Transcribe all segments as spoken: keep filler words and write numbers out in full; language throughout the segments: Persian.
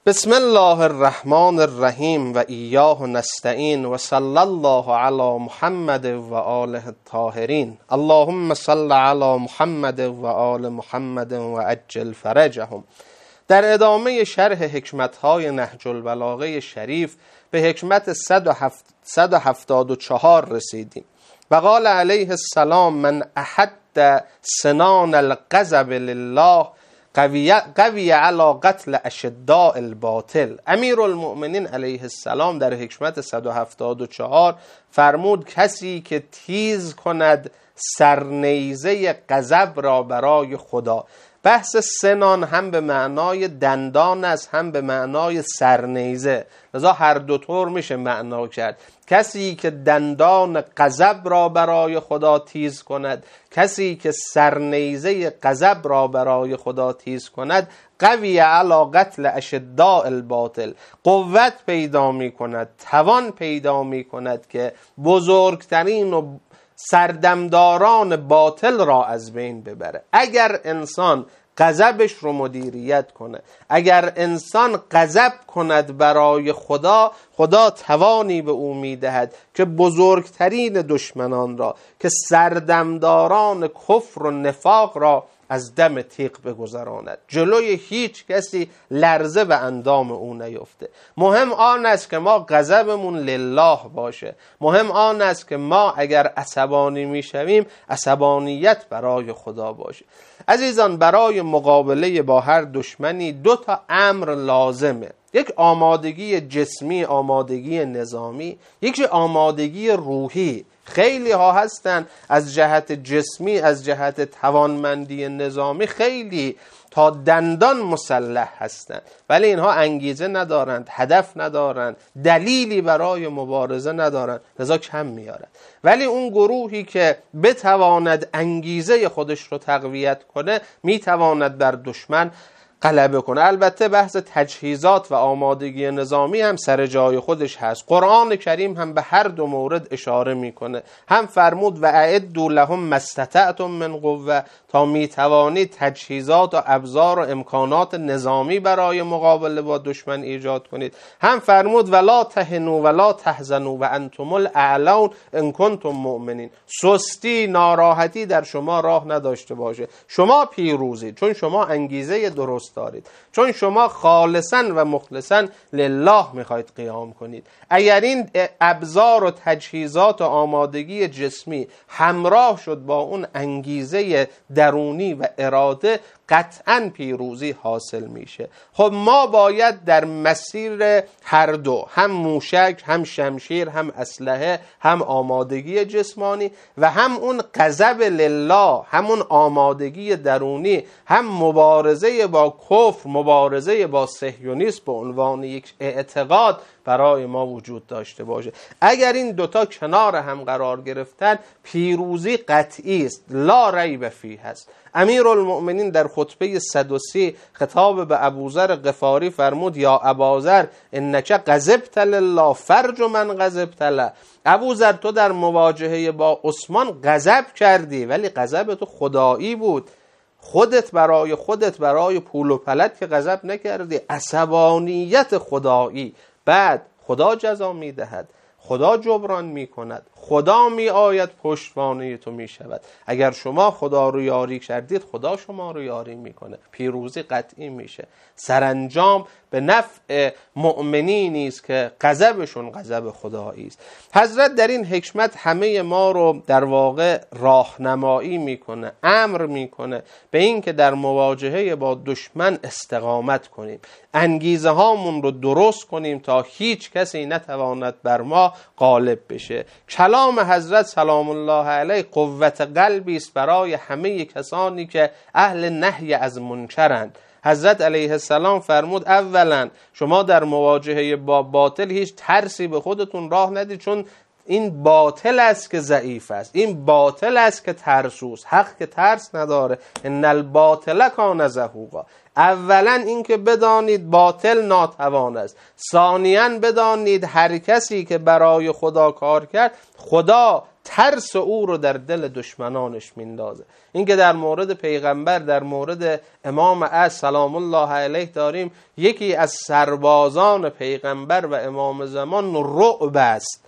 بسم الله الرحمن الرحیم و ایاه نستعین و صلی الله علی محمد و آله الطاهرین. اللهم صل علی محمد و آل محمد و عجل فرجهم. در ادامه شرح حکمت‌های نهج البلاغه شریف به حکمت صد و هفتاد و چهار رسیدیم. و قال علیه السلام: من احد سنان الغضب لله قوی قوی علی قتل اشداء الباطل. امیرالمؤمنین علیه السلام در حکمت صد و هفتاد و چهار فرمود کسی که تیز کند سرنیزه غضب را برای خدا. بحث سنان هم به معنای دندان است، هم به معنای سرنیزه، لذا هر دو طور میشه معنا کرد. کسی که دندان غضب را برای خدا تیز کند، کسی که سرنیزه غضب را برای خدا تیز کند، قوی علی قتل اشداء الباطل، قوت پیدا می کند، توان پیدا می کند که بزرگترین و سردمداران باطل را از بین ببره. اگر انسان غضبش رو مدیریت کنه، اگر انسان غضب کند برای خدا، خدا توانی به او میدهد که بزرگترین دشمنان را، که سردمداران کفر و نفاق را از دم تیغ بگذراند، جلوی هیچ کسی لرزه به اندام او نیفته. مهم آن است که ما غضبمون لله باشه. مهم آن است که ما اگر عصبانی میشویم عصبانیت برای خدا باشه. عزیزان، برای مقابله با هر دشمنی دو تا امر لازمه: یک آمادگی جسمی، آمادگی نظامی، یک آمادگی روحی. خیلی ها هستن از جهت جسمی، از جهت توانمندی نظامی خیلی تا دندان مسلح هستند، ولی اینها انگیزه ندارند، هدف ندارند، دلیلی برای مبارزه ندارند، لذا کم میارند. ولی اون گروهی که بتواند انگیزه خودش رو تقویت کنه میتواند بر دشمن غلبه کنه. البته بحث تجهیزات و آمادگی نظامی هم سر جای خودش هست. قرآن کریم هم به هر دو مورد اشاره میکنه. هم فرمود و اعدوا لهم ما استطعتم من قوه، تا میتوانید تجهیزات و ابزار و امکانات نظامی برای مقابله با دشمن ایجاد کنید. هم فرمود ولا تهنوا ولا تحزنوا و انتم الاعلون ان کنتم مؤمنین. سستی، ناراحتی در شما راه نداشته باشه، شما پیروزید، چون شما انگیزه درست دارید، چون شما خالصا و مخلصا لله میخواید قیام کنید. اگر این ابزار و تجهیزات و آمادگی جسمی همراه شد با اون انگیزه درونی و اراده، قطعا پیروزی حاصل میشه. خب ما باید در مسیر هر دو، هم موشک، هم شمشیر، هم اسلحه، هم آمادگی جسمانی و هم اون غضب لله، همون آمادگی درونی، هم مبارزه با کفر، مبارزه با صهیونیسم به عنوان یک اعتقاد برای ما وجود داشته باشه. اگر این دوتا کنار هم قرار گرفتن، پیروزی قطعی است، لا ریب فیه است. امیرالمؤمنین در خطبه صد و سی خطاب به ابوذر غفاری فرمود یا اباذر انک غضبت لله فرج من غضبت له. ابوذر، تو در مواجهه با عثمان غضب کردی، ولی غضب تو خدایی بود. خودت برای خودت برای پول و پلت که غضب نکردی، عصبانیت خدایی. بعد خدا جزا میدهد، خدا جبران میکند، خدا می آید پشتوانه تو می شود. اگر شما خدا رو یاری کردید، خدا شما رو یاری میکنه، پیروزی قطعی میشه. سرانجام به نفع مؤمنینی است که غضبشون غضب خدایی است. حضرت در این حکمت همه ما رو در واقع راهنمایی میکنه، امر میکنه به این که در مواجهه با دشمن استقامت کنیم، انگیزه هامون رو درست کنیم تا هیچ کسی نتواند بر ما غالب بشه. کلام حضرت سلام الله علیه قوت قلبی است برای همه کسانی که اهل نهی از منکرند. حضرت علیه السلام فرمود اولا شما در مواجهه با باطل هیچ ترسی به خودتون راه ندید، چون این باطل است که ضعیف است، این باطل است که ترسوست، حق که ترس نداره. ان الباطل کان زهوقا. اولا این که بدانید باطل ناتوان است. ثانیاً بدانید هر کسی که برای خدا کار کرد، خدا ترس او رو در دل دشمنانش میندازه. این که در مورد پیغمبر، در مورد امام عصر سلام الله علیه داریم، یکی از سربازان پیغمبر و امام زمان رعب است،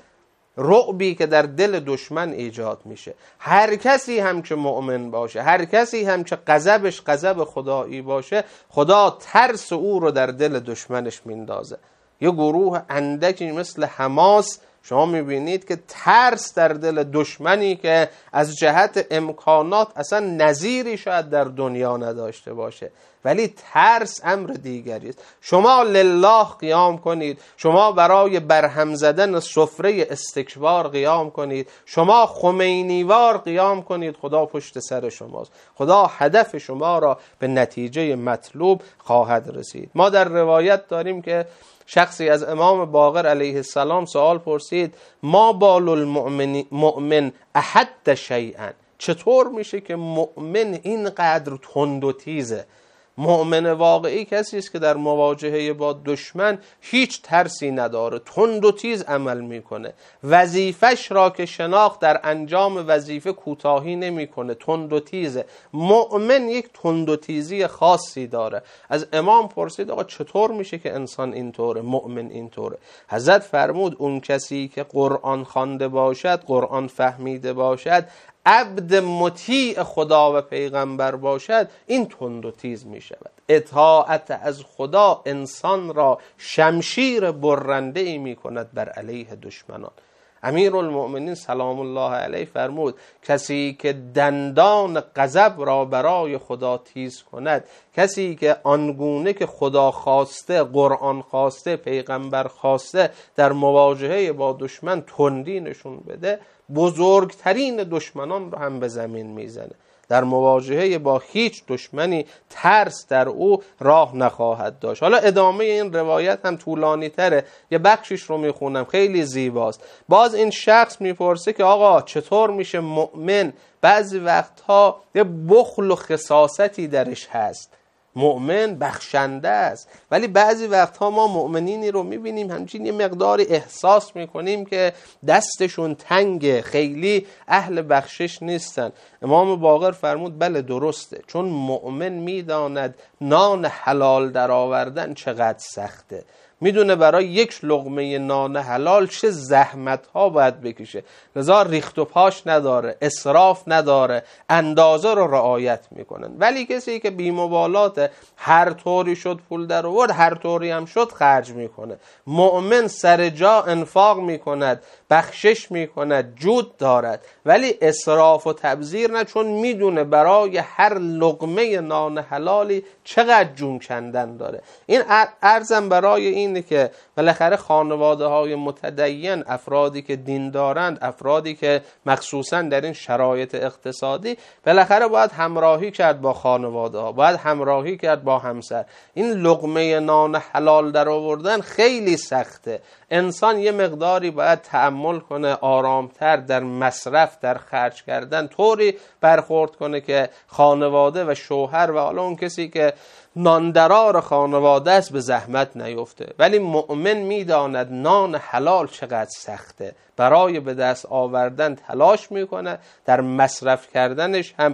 رعبی که در دل دشمن ایجاد میشه. هر کسی هم که مؤمن باشه، هر کسی هم که غضبش غضب خدایی باشه، خدا ترس او رو در دل دشمنش میندازه. یه گروه اندکی مثل حماس شما میبینید که ترس در دل دشمنی که از جهت امکانات اصلا نظیری شاید در دنیا نداشته باشه، ولی ترس امر دیگری است. شما لله قیام کنید، شما برای برهم زدن سفره استکبار قیام کنید، شما خمینیوار قیام کنید، خدا پشت سر شماست، خدا هدف شما را به نتیجه مطلوب خواهد رسید. ما در روایت داریم که شخصی از امام باقر علیه السلام سوال پرسید: ما بال المؤمن مؤمن احد شیئا، چطور میشه که مؤمن اینقدر تند و تیزه؟ مؤمن واقعی کسی است که در مواجهه با دشمن هیچ ترسی نداره، تند و تیز عمل میکنه، وظیفش را که شناخت در انجام وظیفه کوتاهی نمیکنه، تند و تیزه. مؤمن یک تند و تیزی خاصی داره. از امام پرسید آقا چطور میشه که انسان اینطوره، مؤمن اینطوره؟ حضرت فرمود اون کسی که قرآن خوانده باشد، قرآن فهمیده باشد، عبد مطیع خدا و پیغمبر باشد، این تند و تیز می شود. اطاعت از خدا انسان را شمشیر برنده ای می کند بر علیه دشمنان. امیرالمؤمنین سلام الله علیه فرمود کسی که دندان غضب را برای خدا تیز کند، کسی که آنگونه که خدا خواسته، قرآن خواسته، پیغمبر خواسته در مواجهه با دشمن تندی نشون بده، بزرگترین دشمنان رو هم به زمین میزنه. در مواجهه با هیچ دشمنی ترس در او راه نخواهد داشت. حالا ادامه این روایت هم طولانی تره، یه بخشش رو میخونم، خیلی زیباست. باز این شخص میپرسه که آقا چطور میشه مؤمن بعضی وقتها یه بخل و خساستی درش هست؟ مؤمن بخشنده است، ولی بعضی وقتها ما مؤمنینی رو میبینیم همچین یه مقداری احساس میکنیم که دستشون تنگه، خیلی اهل بخشش نیستن. امام باقر فرمود بله درسته، چون مؤمن میداند نان حلال در آوردن چقدر سخته، میدونه برای یک لقمه نان حلال چه زحمت ها باید بکشه، لذا ریخت و پاش نداره، اسراف نداره، اندازه رو رعایت میکنن. ولی کسی که بی‌مبالات هر طوری شد پول در آورد، هر طوری هم شد خرج میکنه. مؤمن سر جا انفاق میکند، بخشش میکند، جود دارد، ولی اسراف و تبذیر نه، چون میدونه برای هر لقمه نان حلالی چقدر جون کندن داره. این عرضم برای اینه که بالاخره خانواده های متدین، افرادی که دین دارند، افرادی که مخصوصا در این شرایط اقتصادی، بالاخره باید همراهی کرد با خانواده ها، باید همراهی کرد با همسر. این لقمه نان حلال در آوردن خیلی سخته. انسان یه مقداری باید تأمل کنه، آرامتر در مصرف، در خرج کردن، طوری برخورد کنه که خانواده و شوهر و حالا اون کسی که ناندرار خانواده است به زحمت نیفته. ولی مؤمن میداند نان حلال چقدر سخته، برای به دست آوردن تلاش میکنه، در مصرف کردنش هم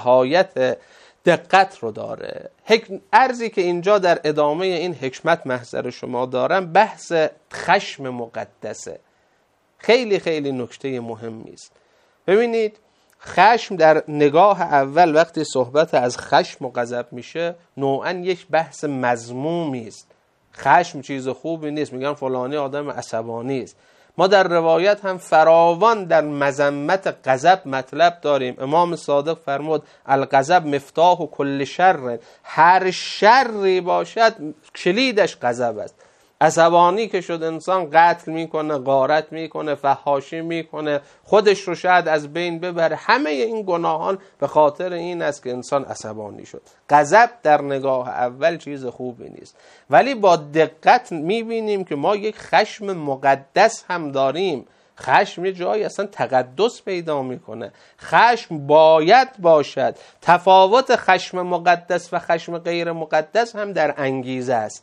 نهایت دقت رو داره. عرضی که اینجا در ادامه این حکمت محضر شما دارم بحث خشم مقدسه. خیلی خیلی نکته مهمی است. ببینید خشم در نگاه اول وقتی صحبت از خشم و غضب میشه نوعاً یک بحث مذمومی است. خشم چیز خوبی نیست، میگن فلانی آدم عصبانی است. ما در روایت هم فراوان در مذمت غضب مطلب داریم. امام صادق فرمود الغضب مفتاح کل شر، هر شری باشد کلیدش غضب است. عصبانی که شد انسان قتل میکنه، غارت میکنه، فحاشی میکنه، خودش رو شاید از بین ببره. همه این گناهان به خاطر این است که انسان عصبانی شد. غضب در نگاه اول چیز خوبی نیست، ولی با دقت میبینیم که ما یک خشم مقدس هم داریم. خشم یه جایی اصلا تقدس پیدا میکنه. خشم باید باشد. تفاوت خشم مقدس و خشم غیر مقدس هم در انگیزه است.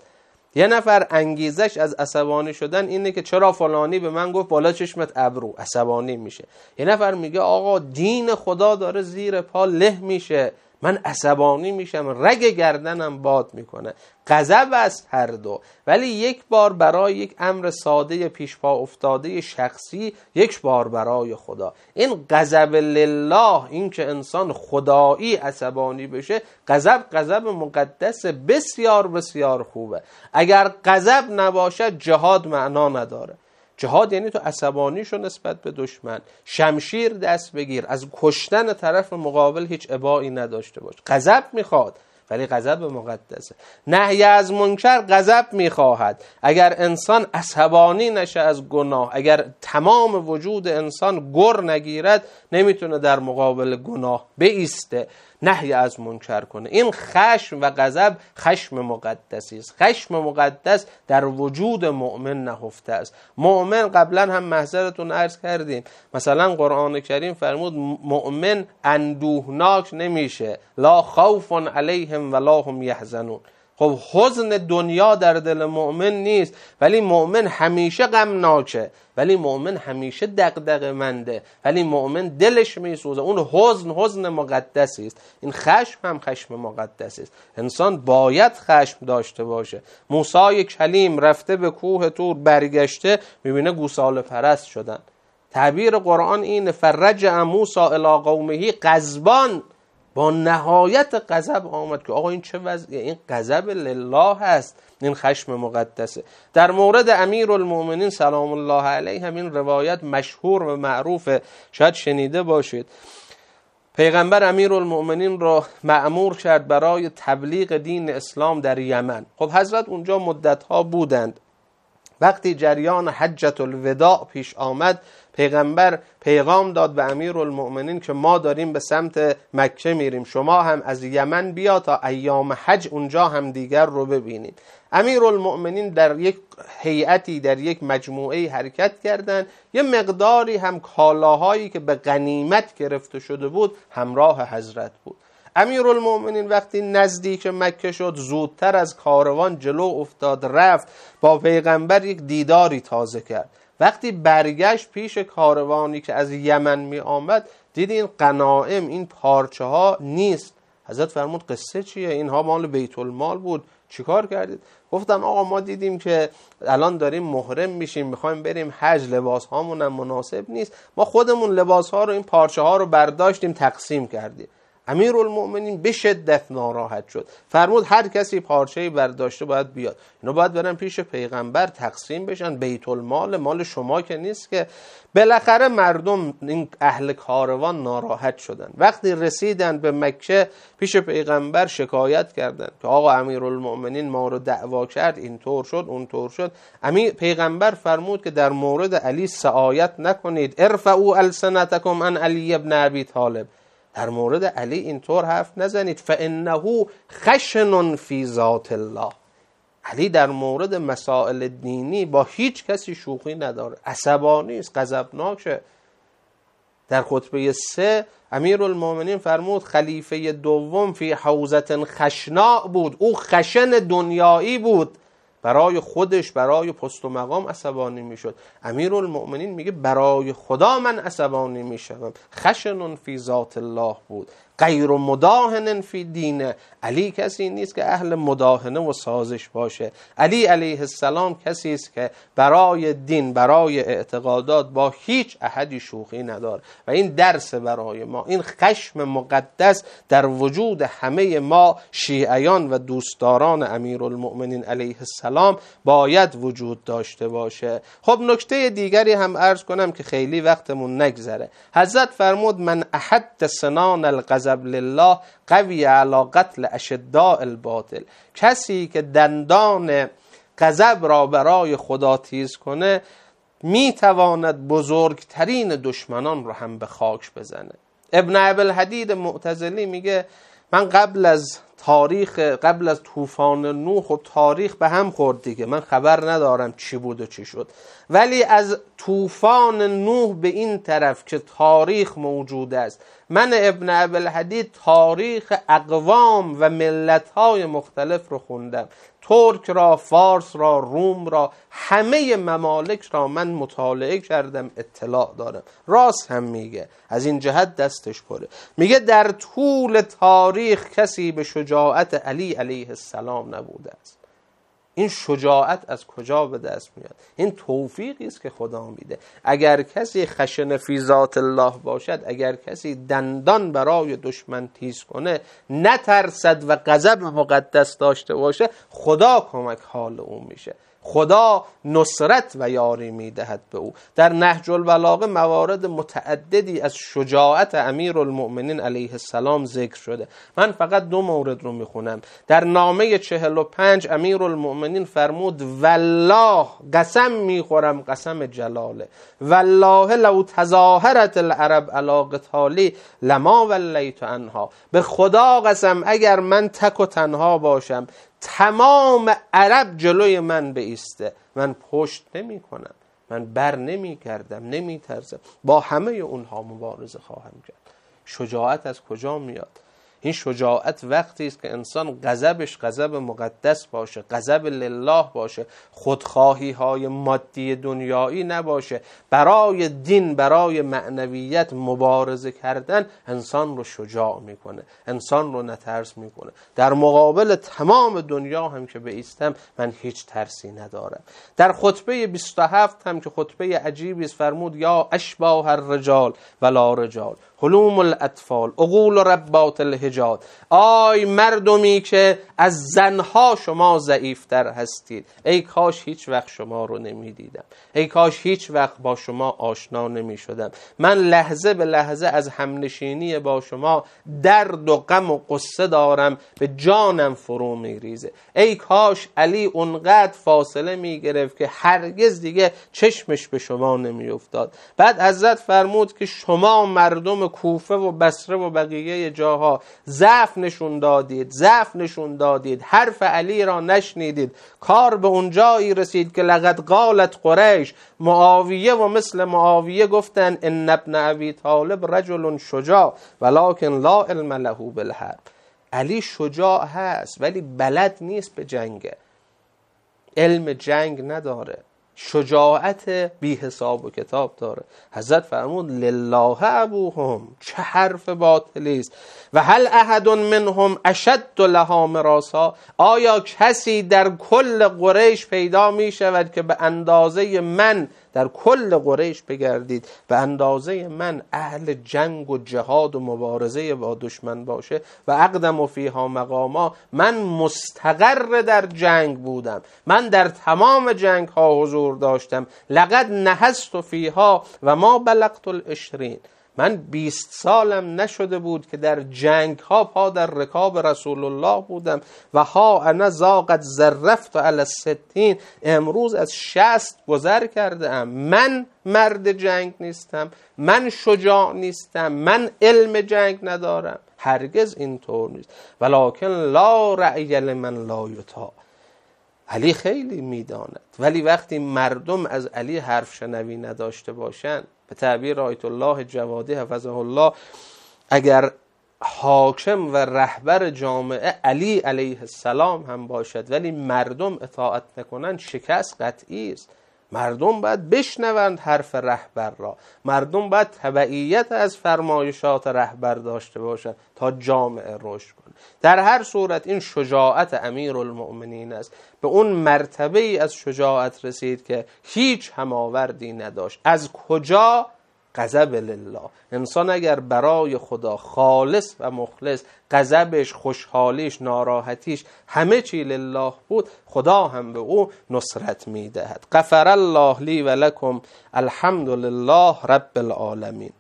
یه نفر انگیزش از عصبانی شدن اینه که چرا فلانی به من گفت بالا چشمت ابرو، عصبانی میشه. یه نفر میگه آقا دین خدا داره زیر پا له میشه، من عصبانی میشم، رگ گردنم باد میکنه. غضب است هر دو، ولی یک بار برای یک امر ساده پیش پا افتاده شخصی، یک بار برای خدا. این غضب لله، این که انسان خدایی عصبانی بشه، غضب غضب مقدس بسیار بسیار خوبه. اگر غضب نباشد جهاد معنا نداره. جهاد یعنی تو عصبانی شو نسبت به دشمن، شمشیر دست بگیر، از کشتن طرف مقابل هیچ ابایی نداشته باش. غضب میخواد ولی غضب مقدسه. نهی از منکر غضب میخواهد. اگر انسان عصبانی نشه از گناه، اگر تمام وجود انسان گر نگیرد، نمیتونه در مقابل گناه بایسته، نهی از منکر کنه. این خشم و غضب خشم مقدسی است. خشم مقدس در وجود مؤمن نهفته است. مؤمن، قبلا هم محضرتون عرض کردیم، مثلا قرآن کریم فرمود مؤمن اندوهناک نمیشه، لا خوف علیهم ولا هم یحزنون. خب حزن دنیا در دل مؤمن نیست، ولی مؤمن همیشه غمناکه، ولی مؤمن همیشه دغدغه منده، ولی مؤمن دلش میسوزه. اون حزن حزن مقدسی است. این خشم هم خشم مقدسی است. انسان باید خشم داشته باشه. موسی کلیم رفته به کوه طور، برگشته میبینه گوساله پرست شدن. تعبیر قرآن این فرجع موسی الی قومه غضبان، با نهایت غضب آمد که آقا این چه وضعیه؟ این غضب لله هست، این خشم مقدسه. در مورد امیرالمؤمنین سلام الله علیه همین روایت مشهور و معروفه، شاید شنیده باشید. پیغمبر امیرالمؤمنین را مأمور کرد برای تبلیغ دین اسلام در یمن. خب حضرت اونجا مدتها بودند. وقتی جریان حجت الوداع پیش آمد، پیغمبر پیغام داد به امیرالمؤمنین که ما داریم به سمت مکه میریم، شما هم از یمن بیا تا ایام حج اونجا هم دیگر رو ببینید. امیرالمؤمنین در یک هیئتی، در یک مجموعه حرکت کردند. یه مقداری هم کالاهایی که به غنیمت گرفته شده بود همراه حضرت بود. امیرالمؤمنین وقتی نزدیک مکه شد، زودتر از کاروان جلو افتاد، رفت با پیغمبر یک دیداری تازه کرد. وقتی برگشت پیش کاروانی که از یمن می آمد، دید این غنایم، این پارچه ها نیست. حضرت فرمود قصه چیه؟ اینها مال بیت المال بود، چیکار کردید؟ گفتن آقا ما دیدیم که الان داریم محرم میشیم، میخوایم بریم حج، لباس هامون هم مناسب نیست، ما خودمون لباس ها رو، این پارچه ها رو برداشتیم تقسیم کردیم. امیرالمؤمنین به شدت ناراحت شد، فرمود هر کسی پارچه‌ای برداشته باید بیاد، اینا باید برن پیش پیغمبر تقسیم بشن، بیت المال مال شما که نیست که. بالاخره مردم، این اهل کاروان ناراحت شدن. وقتی رسیدن به مکه پیش پیغمبر شکایت کردند که آقا امیرالمؤمنین ما رو دعوا کرد، اینطور شد اونطور شد. امیر پیغمبر فرمود که در مورد علی سعایت نکنید، ارفعوا السنتکم عن علی ابن ابی طالب، در مورد علی اینطور حرف نزنید، فانه خشن فی ذات الله. علی در مورد مسائل دینی با هیچ کسی شوخی نداره، عصبانی است، غضبناکه. در خطبه سه امیرالمؤمنین فرمود خلیفه دوم فی حوزة خشناء بود، او خشن دنیایی بود، برای خودش، برای پست و مقام عصبانی میشد. امیرالمؤمنین میگه برای خدا من عصبانی میشم. خشن فی ذات الله بود، غیر مداهن فی دینه. علی کسی نیست که اهل مداهنه و سازش باشه. علی علیه السلام کسی است که برای دین، برای اعتقادات با هیچ احدی شوخی نداره و این درس برای ما. این خشم مقدس در وجود همه ما شیعیان و دوستداران امیرالمؤمنین علیه السلام باید وجود داشته باشه. خب نکته دیگری هم عرض کنم که خیلی وقتمون نگذره. حضرت فرمود من احد سنان الغضب لله قوی علی قتل اشداء الباطل. کسی که دندان غضب را برای خدا تیز کنه میتواند بزرگترین دشمنان رو هم به خاک بزنه. ابن ابوالحدید معتزلی میگه من قبل از تاریخ، قبل از طوفان نوح، خب تاریخ به هم خورد دیگه، من خبر ندارم چی بود و چی شد، ولی از طوفان نوح به این طرف که تاریخ موجود است، من ابن ابوالحدید تاریخ اقوام و ملت‌های مختلف رو خوندم. ترک را، فارس را، روم را، همه ممالک را من مطالعه کردم، اطلاع دارم. راست هم میگه، از این جهت دستش پره. میگه در طول تاریخ کسی به شجاعت علی علیه السلام نبوده است. این شجاعت از کجا به دست میاد؟ این توفیقی است که خدا میده. اگر کسی خشن فی ذات الله باشد، اگر کسی دندان برای دشمن تیز کنه، نترسد و غضب مقدس داشته باشه، خدا کمک حال او میشه، خدا نصرت و یاری میدهد به او. در نهج البلاغه موارد متعددی از شجاعت امیرالمؤمنین علیه السلام ذکر شده. من فقط دو مورد رو میخونم. در نامه چهل و پنج امیرالمؤمنین فرمود والله، قسم میخورم قسم جلاله، والله لو تظاهرت العرب علی قتالی لما ولیت عنها. به خدا قسم اگر من تک و تنها باشم، تمام عرب جلوی من بایسته، من پشت نمی کنم، من بر نمی کردم، نمی ترسم، با همه اونها مبارزه خواهم کرد. شجاعت از کجا میاد؟ این شجاعت وقتی است که انسان غضبش غضب مقدس باشه، غضب لله باشه، خودخواهی های مادی دنیایی نباشه. برای دین، برای معنویت مبارزه کردن انسان رو شجاع میکنه، انسان رو نترس میکنه. در مقابل تمام دنیا هم که بایستم، من هیچ ترسی ندارم. در خطبه بیست و هفت هم که خطبه عجیبی است، فرمود یا اشباه الرجال ولا رجال، حلوم الاطفال، عقول ربات الحجاد. آی مردمی که از زنها شما ضعیفتر هستید، ای کاش هیچ وقت شما رو نمیدیدم، ای کاش هیچ وقت با شما آشنا نمی شدم. من لحظه به لحظه از همنشینی با شما درد و غم و قصه دارم، به جانم فرو میریزه. ای کاش علی اونقدر فاصله میگرفت که هرگز دیگه چشمش به شما نمی افتاد. بعد حضرت فرمود که شما مردم کوفه و بصره و بقیه جاها ضعف نشون دادید، ضعف نشون دادید، حرف علی را نشنیدید. کار به اونجایی رسید که لقد قالت قریش، معاویه و مثل معاویه گفتن ان ابن ابی طالب رجل شجاع ولکن لا علم له بالحرب. علی شجاع هست ولی بلد نیست به جنگ، علم جنگ نداره، شجاعت بی حساب و کتاب داره. حضرت فرمود لله ابوهم، چه حرف باطلی است. و هل احد منهم اشد لها مراسا، آیا کسی در کل قریش پیدا می شود که به اندازه من، در کل قریش بگردید، به اندازه من اهل جنگ و جهاد و مبارزه با دشمن باشه؟ و اقدم و فیها مقاما، من مستقر در جنگ بودم، من در تمام جنگ ها حضور داشتم. لقد نهست فیها و ما بلغت العشرین، من بیست سالم نشده بود که در جنگ ها پا در رکاب رسول الله بودم. و ها انا ذاقت ظرفت علی الستین، امروز از شصت گذر کرده ام. من مرد جنگ نیستم، من شجاع نیستم، من علم جنگ ندارم، هرگز اینطور نیست. ولکن لا رأی لمن لا یطاع، علی خیلی میداند، ولی وقتی مردم از علی حرف شنوی نداشته باشند، به تعبیر آیت الله جوادی حفظه الله، اگر حاکم و رهبر جامعه علی علیه السلام هم باشد ولی مردم اطاعت نکنند، شکست قطعی است. مردم باید بشنوند حرف رهبر را، مردم باید تبعیت از فرمایشات رهبر داشته باشند تا جامعه رشد کنه. در هر صورت این شجاعت امیرالمؤمنین است. به اون مرتبه ای از شجاعت رسید که هیچ هماوردی نداشت. از کجا؟ غضب لله. انسان اگر برای خدا خالص و مخلص، غضبش، خوشحالیش، ناراحتیش، همه چی لله بود، خدا هم به او نصرت میدهد. غفر الله لی و لکم، الحمد لله رب العالمین.